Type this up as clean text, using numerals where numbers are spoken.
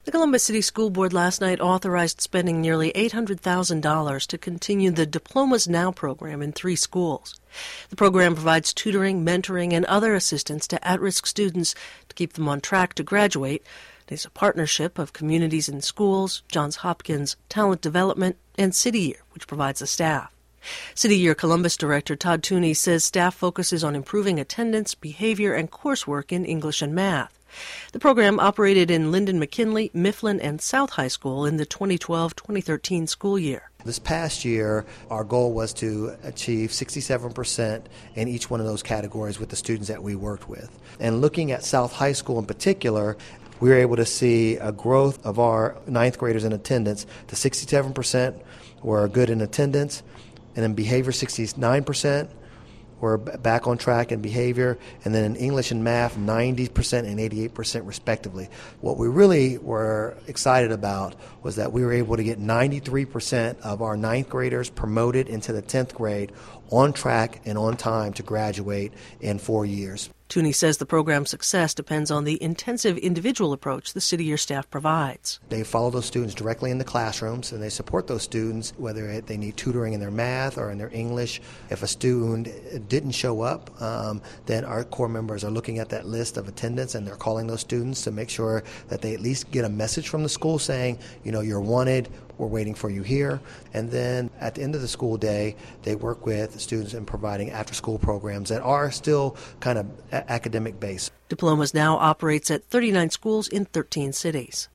The Columbus City School Board last night authorized spending nearly $800,000 to continue the Diplomas Now program in 3 schools. The program provides tutoring, mentoring, and other assistance to at-risk students to keep them on track to graduate. It is a partnership of Communities in Schools, Johns Hopkins Talent Development, and City Year, which provides the staff. City Year Columbus Director Todd Tooney says staff focuses on improving attendance, behavior, and coursework in English and math. The program operated in Linden McKinley, Mifflin, and South High School in the 2012-2013 school year. This past year, our goal was to achieve 67% in each one of those categories with the students that we worked with. And looking at South High School in particular, we were able to see a growth of our 9th graders in attendance to 67% were good in attendance, and in behavior 69%. We're back on track in behavior, and then in English and math, 90% and 88% respectively. What we really were excited about was that we were able to get 93% of our 9th graders promoted into the 10th grade on track and on time to graduate in 4 years. Tooney says the program's success depends on the intensive individual approach the City Year staff provides. They follow those students directly in the classrooms, and they support those students, whether they need tutoring in their math or in their English. If a student didn't show up, then our core members are looking at that list of attendance, and they're calling those students to make sure that they at least get a message from the school saying, you know, you're wanted, we're waiting for you here. And then at the end of the school day, they work with students in providing after-school programs that are still kind of academic based. Diplomas Now operates at 39 schools in 13 cities.